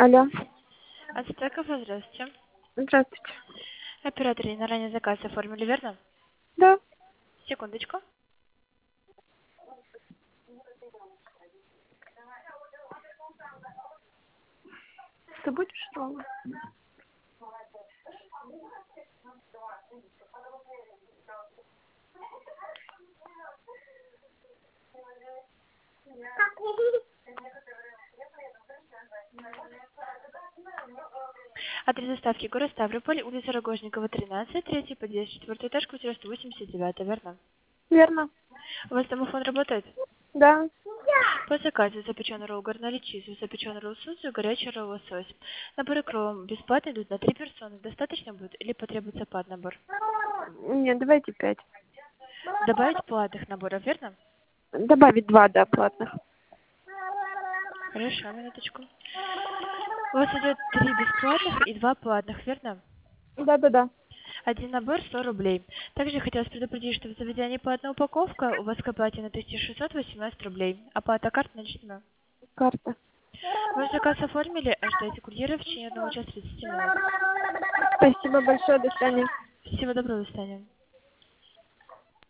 Алло. Ацтеков, здравствуйте. Здравствуйте. Оператор, на ранний заказ оформили, верно? Да. Секундочку. Ты будешь дома? Адрес доставки: город Ставрополь, улица Рогожникова, 13, третий подъезд, 4 этаж, квартира 189, верно? Верно. У вас домофон работает? Да. По заказу запеченный ролл горной чизу, запеченный ролл сузу, горячий ролл лосось. Наборы к роллам бесплатно идут на 3 персоны. Достаточно будет или потребуется поднабор? Нет, давайте 5. Добавить платных наборов, верно? Добавить 2, да, платных. Хорошо, минуточку. У вас идет 3 бесплатных и 2 платных, верно? Да. Один набор 100 рублей. Также хотелось предупредить, что в заведении платная упаковка, у вас к оплате на 1618 рублей. Оплата карт наличными. Карта. Ваш заказ оформили, ожидайте курьера в течение 1 часа 30 минут. Спасибо большое, до свидания. Всего доброго, до свидания.